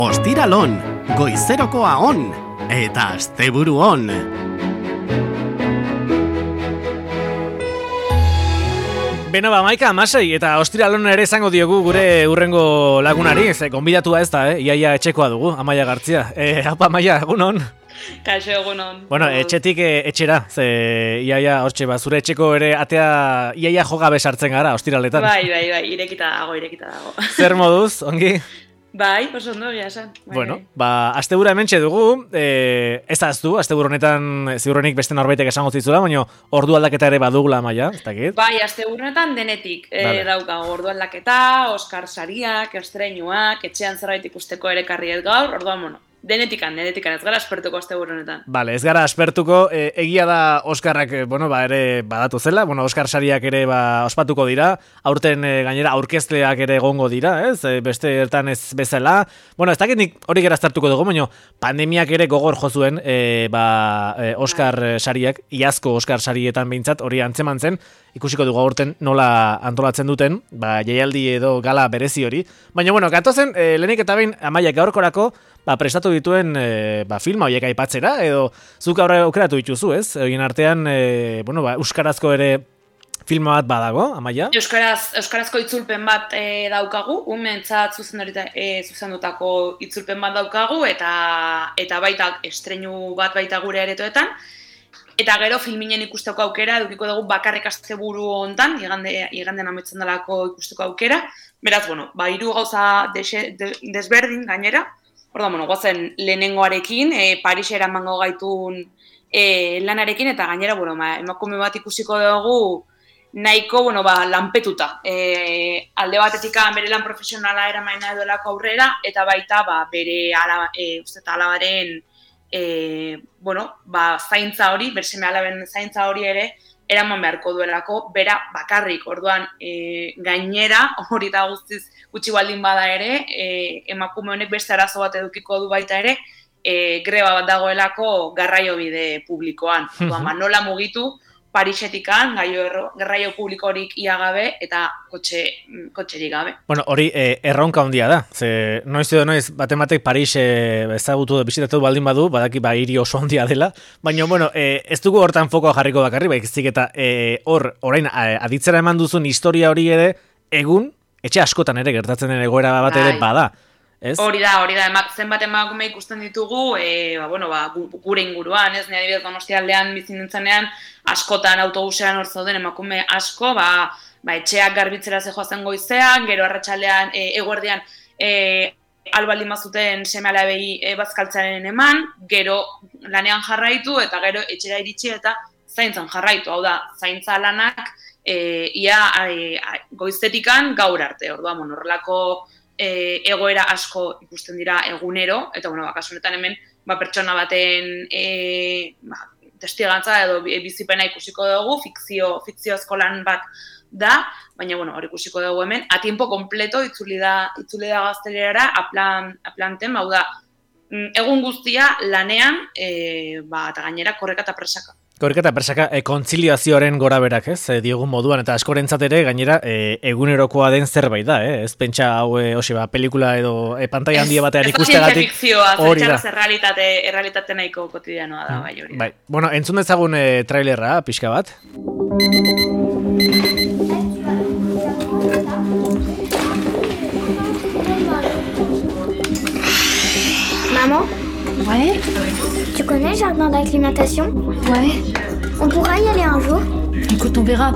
Ostiralon, goizerokoa on, eta asteburu on. Beno, Maika, Amasei, eta ostiralon ere izango diogu gure urrengo lagunari, gonbidatua ez da, iaia etxekoa dugu, Amaia Gartzia. Apa, Amaia, egunon? Kaixo, egunon. Bueno, etxetik etxera, ze iaia hortxe, zure etxeko ere atea iaia jogabe sartzen gara, ostiraletan. Bai, irekita dago. Zer moduz, ongi? Bai, oso ondo, ja esan. Bueno, astebura hementxe dugu, ez da aztu, asteburu honetan ziurrenik beste norbaitek esango zizula, baina ordu aldaketa ere badugula, Amaia, ez dakit? Bai, asteburu honetan denetik daukago ordu aldaketa, Oskar sariak, estreinuak, etxean zerbait ikusteko ere karriet gaur, orduan, bueno, denetikan, ez gara aspertuko asteburu honetan. Bale, ez gara aspertuko, egia da Oskarrak, ere badatu zela, Oskar sariak ere ospatuko dira, aurten gainera aurkezleak ere egongo dira, ez? Beste ertan ez bezala. Ez dakit nik hori gara aztertuko dugu, baina pandemiak ere gogor jo zuen Oskar sariak, iazko Oskar sarietan behintzat, hori antzeman zen, ikusiko dugu aurten nola antolatzen duten, jaialdi edo gala berezi hori. Baina, gatozen, lehenik eta behin Amaia gaurkorako, prestatu dituen filma horiek aipatzera, edo zuk aurre aukeratu dituzu, ez? Egin artean, euskarazko ere filma bat badago, Amaia? Euskarazko itzulpen bat daukagu, umentzat zuzendutako itzulpen bat daukagu, eta baita estreinu bat baita gure aretoetan, eta gero filminen ikusteko aukera, edukiko dugu bakarrik asteburu hontan, igandean ametzen dalako ikusteko aukera, beraz, hiru gauza desberdin gainera. Orda, gozen lehenengoarekin, Parisera emango gaitun lanarekin, eta gainera, emakume bat ikusiko dugu nahiko, lanpetuta. Alde batetik bere lan profesionala eramaina edolako aurrera, eta baita bere alabaren zaintza hori, berseme alaben zaintza hori ere, eraman beharko duelako, bera bakarrik. Orduan, gainera, hori da guztiz gutxi baldin bada ere, emakume honek beste arazo bat edukiko du baita ere, greba bat dagoelako garraio bide publikoan. Orduan, nola mugitu, Parisetikan, garraio publikorik ia gabe eta kotxerik gabe. Hori erronka handia da. Noiz edo noiz batematek Paris ezagutu bisitatu baldin badu, badaki hiri oso handia dela, baina ez dugu hortan fokoa jarriko bakarri, baizik eta orain aditzera eman duzun historia hori ere egun etxe askotan ere gertatzen den egoera bat ere bada. Ez? Hori da, zenbat emakume ikusten ditugu, gure inguruan, ez, nire adibidez Donostialdean bizi nintzenean, askotan autobusean hor zauden emakume asko, etxeak garbitzera joazen goizean, gero arratsaldean eguerdian albaldin bazuten seme-alabei bazkaltzaren eman, gero lanean jarraitu, eta gero etxera iritsi eta zaintzan jarraitu, hau da, zaintza lanak goizetikan gaur arte, orduan, horrelako egoera asko ikusten dira egunero, eta kasu honetan hemen pertsona baten testigantza edo bizipena ikusiko dugu, fikziozko lan bat da, baina hori ikusiko dugu hemen, a tiempo completo itzuli da gaztelerara, aplanten, hau da, egun guztia lanean, eta gainera korreka eta presaka. Korrika eta persaka kontziliazioaren gora berak, ez? Diogun moduan, eta askorentzat ere, gainera, egunerokoa den zerbait da, ez pentsa hau, pelikula edo pantaila handia batean ikustegatik. Ez fikzioa, zentxarraz errealitate nahiko kotidianoa da, bai hori. Bai. Entzun dezagun trailerra, pixka bat. Maman? Ouais. Tu connais le jardin d'acclimatation? Ouais. On pourra y aller un jour? Écoute, on verra.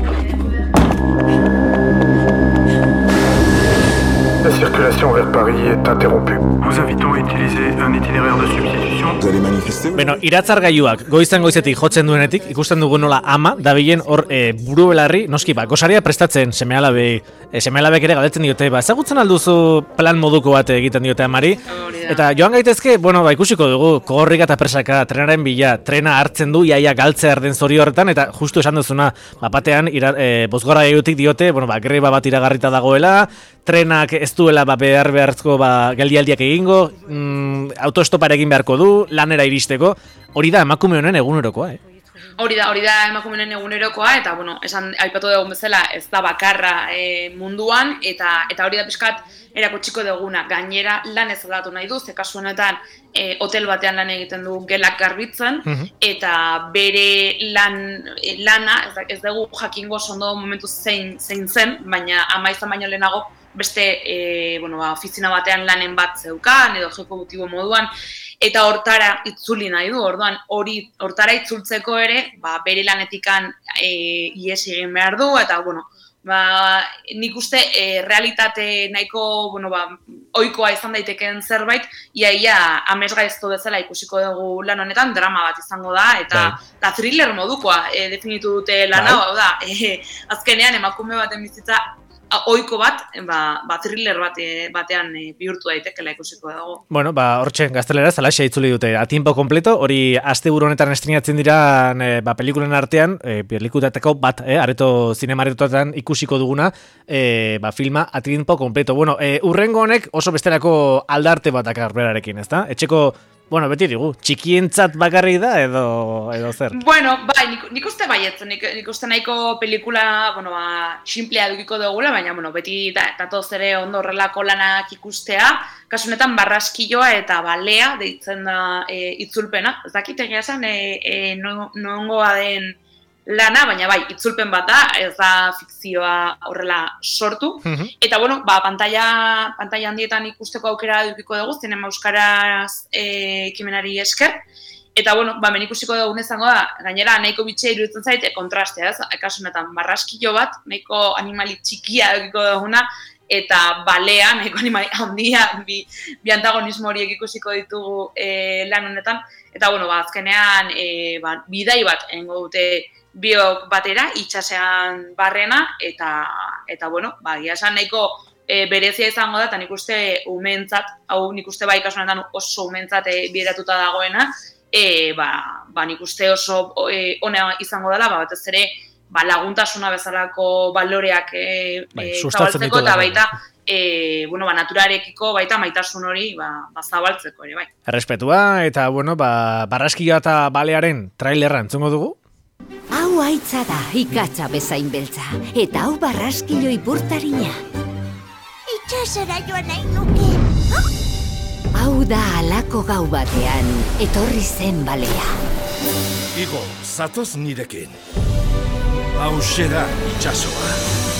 La circulation vers Paris est interrompue. Vous invitons à utiliser un itinéraire de substitution. Vous allez manifester? Iratzargailuak goizetik jotzen duenetik, ikusten dugu nola ama, dabilen hor buru belarri, noski gosaria prestatzen seme-alabek ere galdetzen diote, ezagutzen alduzu plan moduko bat egiten diote amari, eta joan gaitezke, ikusiko dugu, kogorrika eta presaka, trenaren bila, trena hartzen du, iaia galtzear den zori horretan, eta justu esan duzuna, batean, bozgora gaiutik diote, greba bat iragarrita dagoela, trenak ez duela beharko geldialdiak egingo, autoestopar egin beharko du, lanera iristeko, hori da emakume honen egunerokoa, Hori da emakumeen egunerokoa, eta, bueno, esan aipatu dugun bezala, ez da bakarra munduan, eta hori da pixkat erakutsiko duguna. Gainera, lan ez aldatu nahi du, ze kasu honetan hotel batean lan egiten du gelak garbitzen, eta bere lana, ez dugu jakingo ondo momentu zein zen, baina ama izan baino lehenago, beste ofizina batean lanen bat zeukan, edo exekutibo moduan, eta hortara itzuli nahi du, orduan hortara itzultzeko ere, bere lanetikan ihes egin behar du, eta, nik uste realitate nahiko, ohikoa izan daitekeen zerbait, iaia amesgaizto bezala ikusiko dugu lan honetan, drama bat izango da, eta thriller modukoa definitu dute lan hau da, azkenean emakume baten bizitza ohiko bat, thriller batean bihurtu daitekela ikusiko dago. Bueno, hortxe gaztelera zalaxe itzuli dute a tiempo completo, hori asteburu honetan estrenatzen dira pelikulen artean, pelikutateko bat, areto zinemaretoetan ikusiko duguna, filma a tiempo completo. Bueno, urrengo honek oso besterako aldarte bat dakar berarekin, ezta? Etxeko beti digu, txikientzat bakarri da edo zer? Bueno, nik uste baietz, nik uste nahiko pelikula, simplea dukiko dugula, baina, beti datoz ere ondo horrelako lanak ikustea, kasunetan barraskilloa eta balea deitzen da itzulpena. Ez dakit egia esan, nongoa den lana, baina itzulpen bat da, ez da fikzioa horrela sortu. Eta, pantalla handietan ikusteko aukera dukiko dugu, zinema euskaraz ekimenari esker. Eta, hemen ikusiko dugun izango da, gainera nahiko bitxea iruditzen zaite kontrastea, ez? Kasunetan, barraskilo bat, nahiko animali txikia dukiko duguna, eta balea, nahiko animali handia, bi antagonismo horiek ikusiko ditugu lan honetan. Eta, azkenean, bidai bat egingo dute biok batera, itxasean barrena, eta egia esan nahiko berezia izango da, eta nik uste umeentzat, hau nik uste kasunetan oso umeentzat bideratuta dagoena, nik uste oso ona izango dela, batez ere laguntasuna bezalako baloreak zabaltzeko, eta baita naturarekiko baita maitasun hori zabaltzeko ere, bai. Errespetua, eta barraskila eta balearen trailerra entzungo dugu? Hau haitza da, ikatza bezain beltza, eta hau barraskilo ipurtarina. Itxasara joan nahi nuke. Hau da halako gau batean, etorri zen balea. Igo, zatoz nirekin. Hauxe da itxasoa.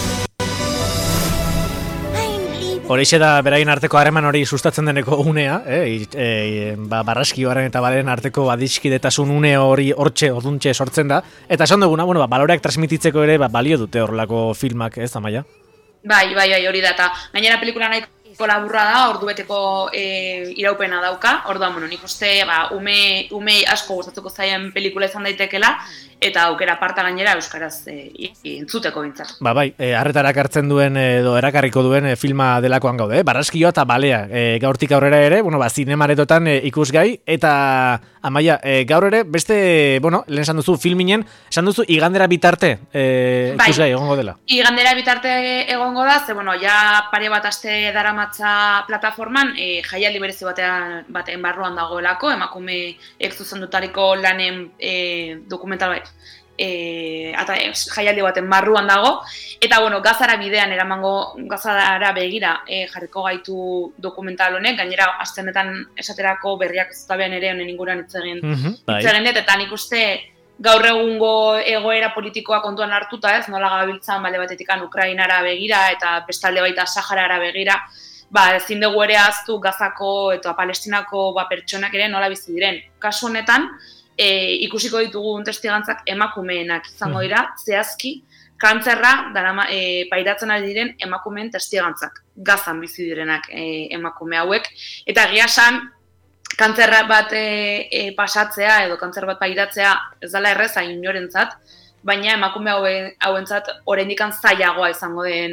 Horixe da beraien arteko harreman hori sustatzen deneko unea, barraskioaren eta balen arteko adiskidetasun une hori hortxe, orduntxe sortzen da, eta esan duguna, baloreak transmititzeko ere balio dute horrelako filmak, ez, Amaia? Bai, hori da, eta gainera pelikula nahiko laburra da, ordubeteko iraupena dauka, orduan, nik uste, umei asko gustatuko zaien pelikula izan daitekela, eta aukera parta gainera euskaraz entzuteko bintzat. Arretarak hartzen duen edo erakarriko duen filma delakoan gaude, barraskioa eta balea, gaurtik aurrera ere, zinemaretotan ikusgai, eta Amaia, gaur ere, beste, lehen esan duzu filminen, esan duzu igandera bitarte ikusgai egongo dela. Igandera bitarte egongo da, ze, ja pare bat aste daramatza plataforman, jaialdi berezi batean barruan dagoelako, emakume zuzendutariko lanen dokumental jaialdi baten barruan dago, eta Gazara bidean Gazara begira jarriko gaitu dokumental honek, gainera astenetan esaterako berriak zutabean ere honen inguruan itzegin dut, eta nik uste gaur egungo egoera politikoa kontuan hartuta, ez, nola gabiltzan balde batetikan Ukrainara begira eta bestalde baita Saharara begira, ezin dugu ere ahaztu Gazako eta Palestinako pertsonak ere nola bizi diren. Kasu honetan, ikusiko ditugun testigantzak emakumeenak izango dira, zehazki, kantzerra pairatzen ari diren emakumeen testigantzak, Gazan bizi direnak emakume hauek, eta egia esan, kantzerra bat pasatzea edo kantzer bat pairatzea ez dela erreza inorentzat, baina emakume hauentzat oraindik zailagoa izango den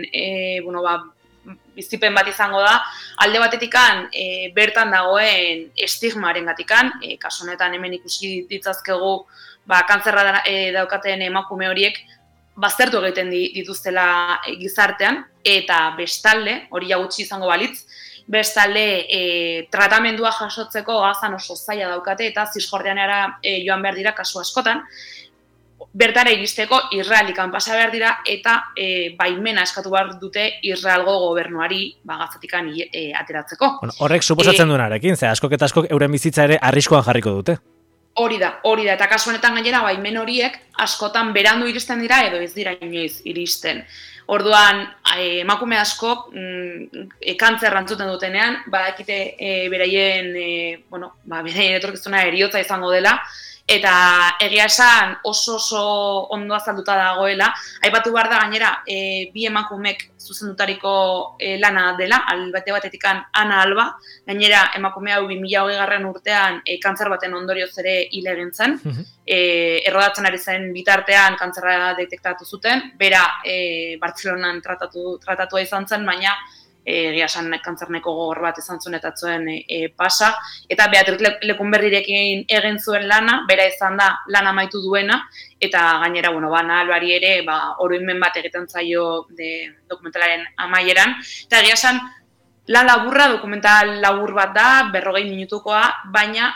bizipen bat izango da, alde batetikan bertan dagoen estigmarengatikan, kasu honetan hemen ikusi ditzazkegu kantzerra daukaten emakume horiek baztertu egiten dituztela gizartean, eta bestalde, hori gutxi izango balitz, bestalde tratamendua jasotzeko Gazan oso zaila daukate eta Zisjordeanera joan behar dira kasu askotan, bertara iristeko Israelikan pasa behar dira eta baimena eskatu behar dute Israelgo gobernuari Gazatikan ateratzeko. Bueno, horrek suposatzen duenarekin, ze askok eta askok euren bizitza ere arriskuan jarriko dute. Hori da, eta kasu honetan gainera baimen horiek askotan berandu iristen dira edo ez dira inoiz iristen. Orduan, emakume askok kantzerra entzuten dutenean, badakite beraien etorkizuna heriotza izango dela, eta egia esan oso ondo azalduta dagoela. Aipatu behar da gainera, bi emakumek zuzendutariko lana dela, albate batetikan Ana Alba, gainera emakume hau 2020 urtean kantzer baten ondorioz ere hil egin zen, errodatzen ari zen bitartean kantzerra detektatu zuten, bera Bartzelonan tratatua izan zen, baina egia esan kantzerneko gogor bat izan zuen eta zuen pasa, eta Beatriz Lekunberrirekin egin zuen lana, bera izan da lana amaitu duena, eta gainera, Ana Albari ere, oroimen bat egiten zaio dokumentalaren amaieran, eta egia esan, lan laburra, dokumental labur bat da, 40 minutukoa, baina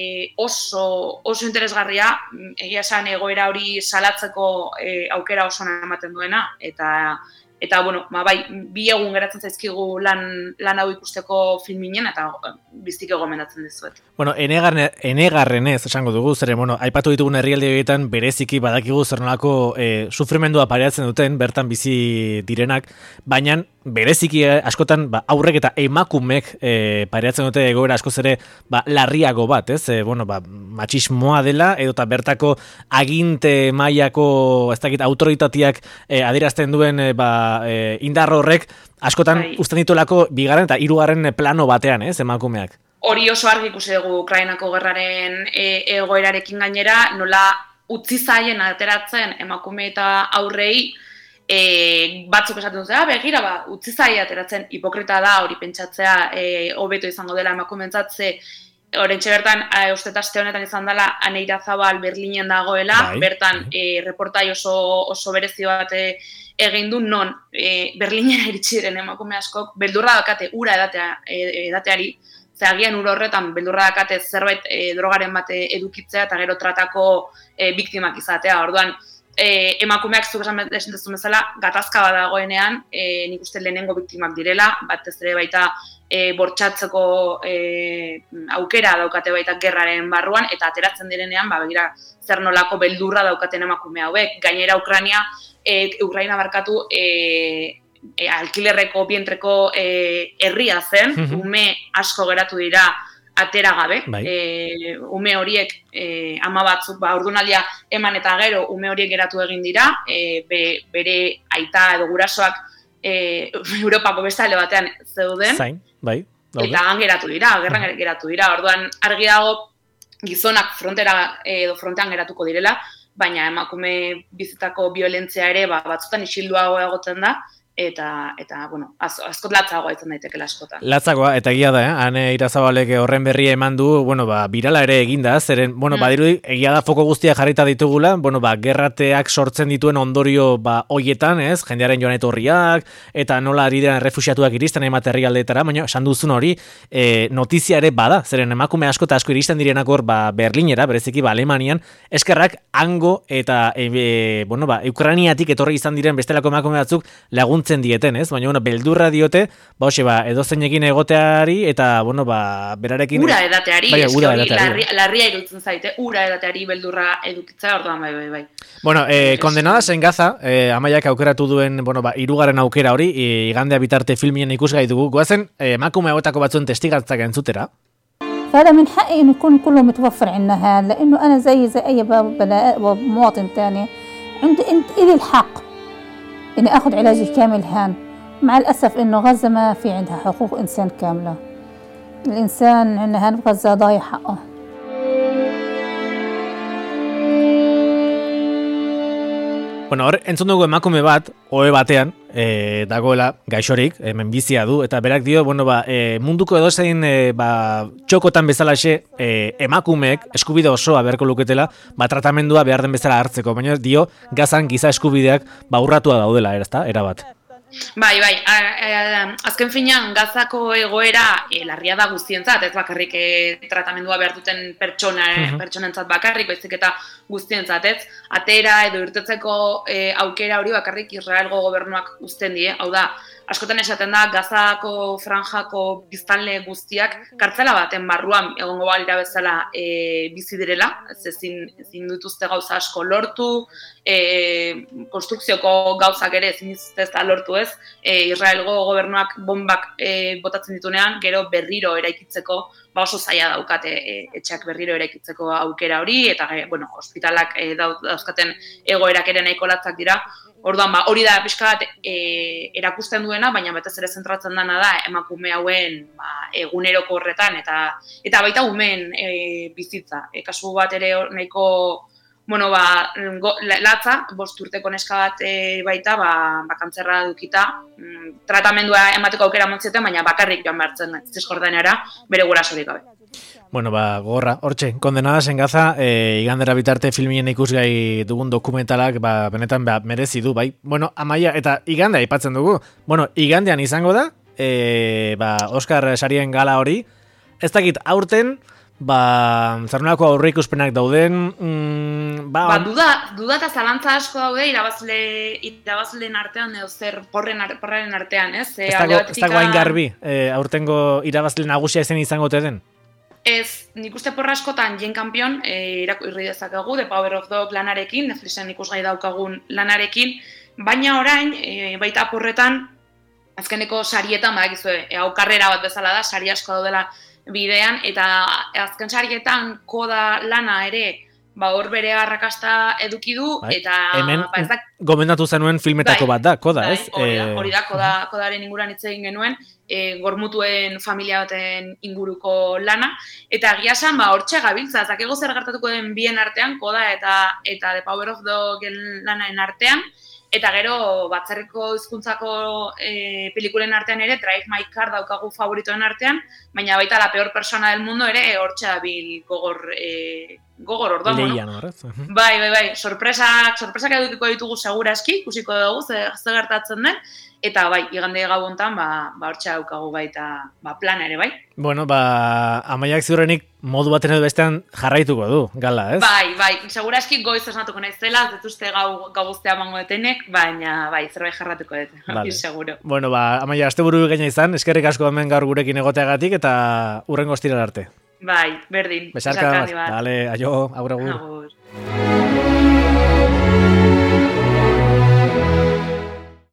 oso interesgarria, egia esan egoera hori salatzeko aukera oso ematen duena, eta bai, 2 egun geratzen zaizkigu lan hau ikusteko filminen, eta biztik gomendatzen dizuet. Bueno, enegarrenez esango dugu, zeren, aipatu ditugun herrialde horietan bereziki badakigu zer nolako sufrimendua pareatzen duten, bertan bizi direnak, baina bereziki askotan aurrek eta emakumek pareatzen dute egoera askoz ere larriago bat, ez? Matxismoa dela, edota bertako aginte mailako, ez dakit, autoritatiak adierazten duen indar horrek askotan uzten dituelako 2. eta 3. plano batean, ez, emakumeak? Hori oso argi ikusi dugu Ukrainako gerraren egoerarekin gainera, nola utzi zaien ateratzen emakume eta aurrei, batzuk esaten dute, begira, utzi zaien ateratzen, hipokrita da hori pentsatzea hobeto izango dela emakumeentzat, ze orentxe bertan, uste aste honetan izan dela, Aneira Zabal Berlinen dagoela, bertan reportai oso berezi bat egin du, non Berlinera iritsi diren emakume askok beldurra dakate ura edateari, ze agian ura horretan beldurra dakate zerbait drogaren bat edukitzea eta gero tratako biktimak izatea. Orduan, emakumeak zuk esan dezun bezala, gatazka bat dagoenean, nik uste lehenengo biktimak direla, batez ere baita bortxatzeko aukera daukate baita gerraren barruan, eta ateratzen direnean, begira, zer nolako beldurra daukaten emakume hauek. Gainera Ukraina barkatu alkilerreko vientreko herria zen, ume asko geratu dira atera gabe, ume horiek ama batzuk, ordunaldia eman eta gero ume horiek geratu egin dira, bere aita edo gurasoak Europako bestale batean zeuden, eta han geratu dira, gerran geratu dira, orduan argi dago gizonak frontean geratuko direla, baina emakume bizitako violentzia ere batzutan isilduago egoten da, eta askot latzagoa izan daitekela askotan. Latzagoa, eta egia da, Ane Irazabalek horren berria eman du, birala ere eginda, zeren, badirudi, egia da foko guztia jarrita ditugula, gerrateak sortzen dituen ondorio hoietan, ez, jendearen joan etorriak, eta nola ari diren refuxiatuak iristen emat herrialdeetara, baina esan duzun hori, notizia ere bada, zeren emakume asko eta asko iristen direnak hor Berlinera, bereziki Alemanian, eskerrak hango eta Ukrainiatik etorri izan diren bestelako emakume batzuk laguntza dieten, ez? Baina, beldurra diote, edozeinekin egoteari, eta, berarekin... Ura edateari, larria irutzen zaite, ura edateari beldurra edukitza, orduan, bai. Bueno, Condenadas en Gaza, Amaiak aukeratu duen, 3. aukera hori, igandea bitarte filmien ikusgai dugu, goazen, emakume hauetako batzuen testigatzak entzutera. فهذا من حقي إنه يكون كله متوفر عندنا هذا، لأنه أنا زي أي مواطن تاني عندي إلي الحق إني أخذ علاجي كامل هان. مع الأسف إنه غزة ما في عندها حقوق إنسان كاملة. الإنسان عندنا هان بغزة ضايع حقه. Hor, entzun dugu emakume bat, ohe batean, dagoela gaixorik, minbizia du, eta berak dio, munduko edozein txokotan bezalaxe emakumeek eskubide osoa beharko luketela, tratamendua behar den bezala hartzeko, baina dio, Gazan giza eskubideak urratua daudela, erabat. Bai, azken finean Gazako egoera larria da guztientzat, ez bakarrik tratamendua behar duten pertsonentzat bakarrik, baizik eta guztientzat, ez? Atera edo irtetzeko aukera hori bakarrik Israelgo gobernuak uzten die, hau da, askotan esaten da Gazako franjako biztanle guztiak kartzela baten barruan egongo balira bezala bizi direla, ezin dituzte gauza asko lortu, konstrukzioko gauzak ere ezin dituzte lortu ez, Israelgo gobernuak bombak botatzen ditunean, gero berriro eraikitzeko, oso zaila daukate etxeak berriro eraikitzeko aukera hori, eta ospitalak dauzkaten egoerak ere nahiko latzak dira. Orduan, hori da pixka bat erakusten duena, baina batez ere zentratzen dena da emakume hauen eguneroko horretan eta baita umeen bizitza. Kasu bat ere nahiko latza, 5 urteko neska bat baita, kantzerra dukita, tratamendua emateko aukera montzeten, baina bakarrik joan behartzen Zisjordanara, bere gurasorik gabe. Bueno, gogorra, hortxe, Condenadas en Gaza, igandera bitarte filmien ikusgai dugun dokumentalak, benetan merezi du, bai. Bueno, Amaia, eta igandea aipatzen dugu. Bueno, igandean izango da, Oscar sarien gala hori. Ez dakit, aurten, zer nolako aurreikuspenak dauden, duda eta zalantza asko daude irabazleen artean edo zer porren artean, ez? Ez dago hain garbi, aurtengo irabazle nagusia zen izango te den? Ez, nik uste porra askotan Jane Campion irakurri dezakegu, The Power of Dog lanarekin, Netflixen ikusgai daukagun lanarekin, baina orain, baita porretan, azkeneko sarietan, badakizue, hau karrera bat bezala da, sari asko daudela bidean, eta azken sarietan koda lana ere, hor bere arrakasta eduki du, eta... Hemen, gomendatu zenuen filmetako bat da, koda, ez? Hori da, kodaren inguruan hitz egin genuen, gormutuen familia baten inguruko lana, eta egia esan, hortxe gabiltza, zakego zer gertatuko den bien artean, koda eta The Power of Dog lanaren artean, eta gero batzarriko hizkuntzako pelikulen artean ere, Drive My Car daukagu favoritoen artean, baina baita La Peor Persona del Mundo ere hortxe dabil gogor orduan. Leian horrez. Bai, sorpresak edukiko ditugu seguraski, ikusiko dugu ze gertatzen den, eta bai, igande gau hontan, hortxe daukagu baita plana ere, bai. Bueno, Amaiak ziurrenik modu baten edo bestean jarraituko du, gala, ez? Bai, seguraski goiz esnatuko naizela, ez dituzte gau guztia mango detenek, baina bai, zerbait jarratuko dut, vale. Seguro. Bueno, Amaia, asteburu gaina izan, eskerrik asko hemen gaur gurekin egoteagatik, eta hurrengo ostiral arte. Bai, berdin. Besarka, dale, aio, agur.